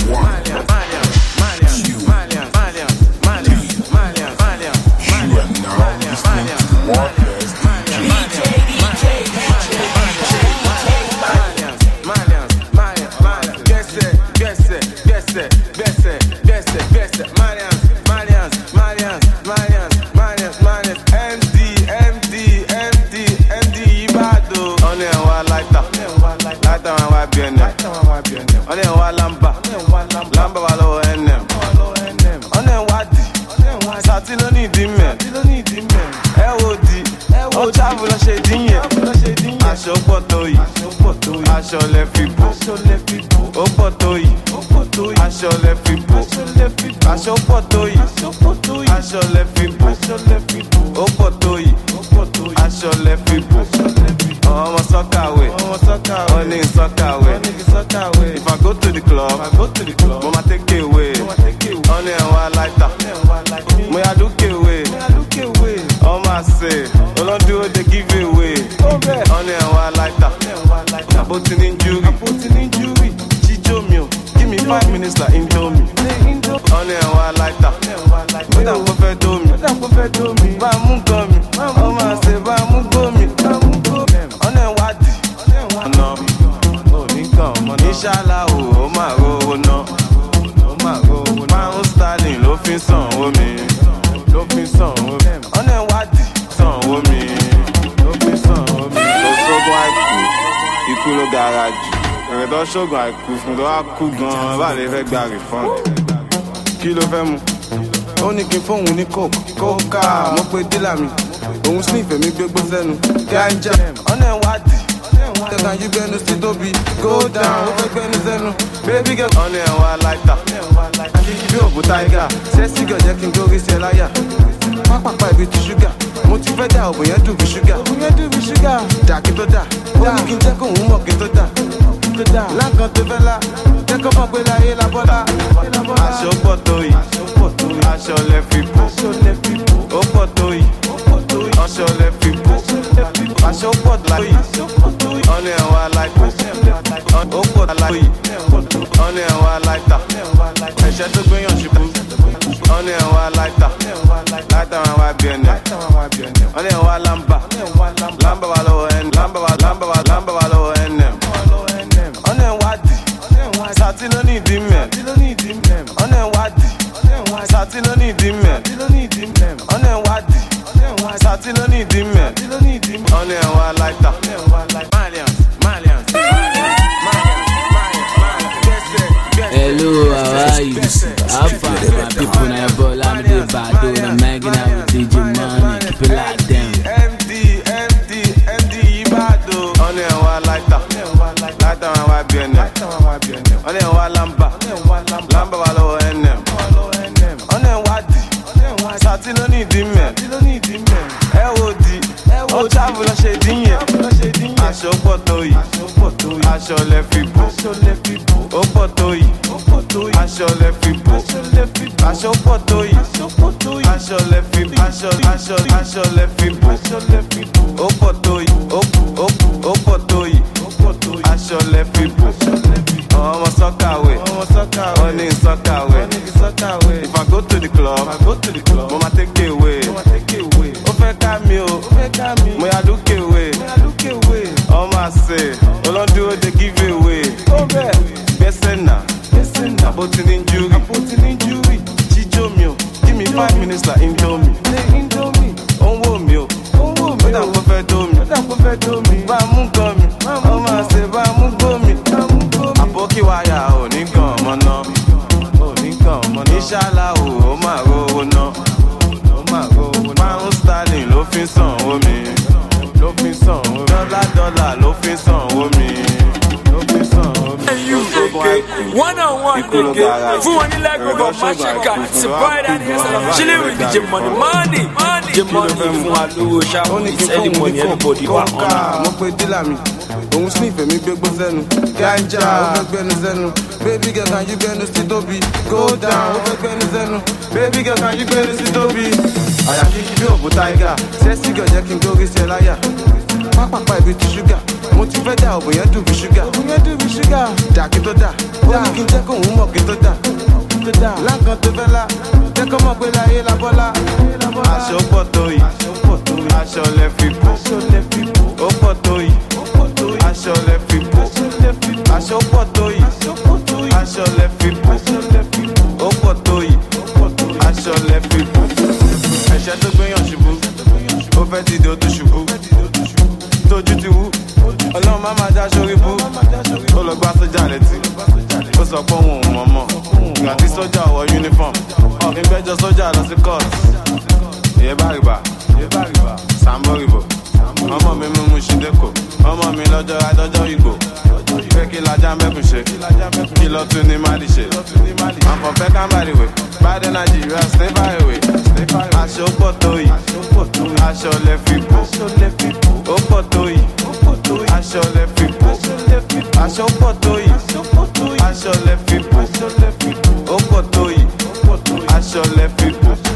Ṣógun àìkú fún tó wá kú gan-an bá lè fẹ́ gba refund. Kí ló fẹ́ mu? Ó ní kí n fóun ní coke, kóká. Mo pe dílà mi, òun sniff èmi gbégbó sẹ́nu. Ganja, ọ̀nà ìwádìí. Tẹ̀sán yí gbẹ́nu sí tóbi, go down, ó fẹ́ gbẹ́nu sẹ́nu. Baby girl, ọ̀nà ẹ̀wà láìta. Bí òbú tiger, sẹ́sì gàn jẹ́ kí n gbórí sí ẹ láyà. Pápápá ibi ti ṣúgà, mo ti fẹ́ dá òbò yẹn dùn bí ṣúgà. Òbò yẹn dùn bí ṣúgà. Dà kí tó dà, ó ní kí n jẹ́ kóun mọ̀ kí tó dà. Lankan tó fẹ́ la, jẹ́ kó mọ̀ pé láyé la bọ́lá. Aṣọ pọ̀ tó yìí, aṣọ lẹ fi bò. Ó pọ̀ tó yìí, aṣọ lẹ fi bò. Aṣọ pọ̀ tó yìí, ọ̀nà ẹ̀wọ̀n aláìpò. Ó pọ̀ tó yìí, ọ̀nà ẹ̀wọ̀n aláìta. Ẹ̀ṣẹ́ tó gbéyàn ṣubú, ọ̀nà ẹ̀wọ̀n aláìta. Láìta wọn wá bí ẹni, ọ̀nà ẹ̀wọ̀n alámbà. Lámbà wà lọ́wọ́ ẹni, lámbà wà lámbà wà lámbà wà lọ́wọ́ ẹni. Ọ̀nà ẹ̀wọ̀n adì, sàtí ló ní ìdí mẹ́. Ọ̀nà ẹ̀wọ̀n adì, sàtí ló ní ìdí mẹ́. Ọ̀nà ẹ̀wọ̀n adì, sàtí ló ní ìdí mẹ́. Ọ̀nà ẹ̀wọ̀n aláìta. Hello, how are you? How far my people now? Ball, I'm the bad dude. I'm hanging out with D J Money. Keep it locked down. M D, M D, M D, Ibado. Ọ̀nà ẹ̀wọ̀n aláìta. Láìta wọn wá bí ẹni. Ọ̀nà ẹ̀wọ̀n alamba. Lamba wà lọ́wọ́ ẹni. Ọ̀nà ẹ̀wọ̀n adì. Sàtí ló ní ìdí mẹ́. Ẹ wo di. Ó travel lọ ṣe dín yẹn. Aṣọ pọ̀ tó yìí. Aṣọ lẹ fi bò. Ó pọ̀ tó yìí. Aṣọ lẹ fi bò. Aṣọ pọ̀ tó yìí. Aṣọ lẹ fi bò. Aṣọ aṣọ aṣọ lẹ fi bò. Ó pọ̀ tó yìí. Ó pọ̀ tó yìí. Aṣọ lẹ fi bò. Ọmọ sọ́kàwé. Wọ́n ní sọ́kàwé. If I go to the club, mo ma take away. Ó fẹ́ ká mi o, mo yà lókè wé. Ọmọ àṣẹ, olóńdúró dey give away. Gbẹ́sẹ̀ nà, àbótí ní júrì. Jíjó mi o, give me five minutes like Indomie. Ó ń wò mí o, ó dà kó fẹ́ dó mi. Bá a mú gan mi, ọmọ àṣẹ bá a mú gbó mi. Àbókí wáyà ò ní gan ọmọ náà. Ìṣàlá o, ó máa rówó ná. Pound sterling ló fi sàn owó mi. Dọ́là dọ́là ló fi sàn owó mi. One on one, nigga. Fún wọn ní lẹ́gùn bọ̀ Mashika. It's a boy that is I'm chilling with D J Money Money. D J Money fún wa lówó ṣáà. It's any money anybody wà ọ̀nà. Mo pe dílà mi, òun sniff èmi gbégbó sẹ́nu. Ganja, ó fẹ́ gbẹ́nu sẹ́nu. Baby girl, can you gbẹ́nu sí tóbi? Go down, ó fẹ́ gbẹ́nu sẹ́nu. Baby girl, can you gbẹ́nu sí tóbi? Àyà kíkí bí òbú tiger. Sẹ́sì girl jẹ́ kí n gbórí sí ẹ láyà. Pápápá ibi tí ṣúgà. Mo ti fẹ́ dà òbò yẹn dùn bí ṣúgà. Òbò yẹn dùn bí ṣúgà. Dà kí tó dà. Ó ní kí n jẹ́ kóun mọ̀ kí tó dà. Láǹkan tó fẹ́ la. Jẹ́ kó mọ̀ pé láyé la bọ́lá. Aṣọ pọ̀ tó yìí. Aṣọ lẹ fi bò. Ó pọ̀ tó yìí. Aṣọ lẹ fi bò. Aṣọ pọ̀ tó yìí. Aṣọ lẹ fi bò. Ó pọ̀ tó yìí. Aṣọ lẹ fi bò. Ẹ̀ṣẹ́ tó gbéyàn ṣubú. Ó fẹ́ ti di o tó ṣubú. Tójú ti wú. Ọlọ́run má máa já sórí bú. Ó lọ gbá sójà létí. Ó sọ pé òun ò mọ̀ mọ̀. Ìgbà tí sójà wọ uniform. Ọ̀gbìn gbẹ́jọ sójà lọ sí court. Ìyẹ́ bá rìbà. Sàmbó rìbò. Ọmọ mi mú mu ṣídẹ́kọ̀. Ọmọ mi lọ́jọ́ adọ́jọ́ ìgbò. Fẹ́ kí lajá mẹ́kùn ṣe. Kí lọ tún ní Mali ṣe. Àpọ̀ fẹ́ ká bá rí wẹ̀. Báyìí Nàìjíríà stay far away. Aṣọ pọ̀ tó yìí. Aṣọ lẹ fi bò. Ó pọ̀ tó yìí. Aṣọ lẹ fi bò. Aṣọ pọ̀ tó yìí. Aṣọ lẹ fi bò. Ó pọ̀ tó yìí. Aṣọ lẹ fi bò.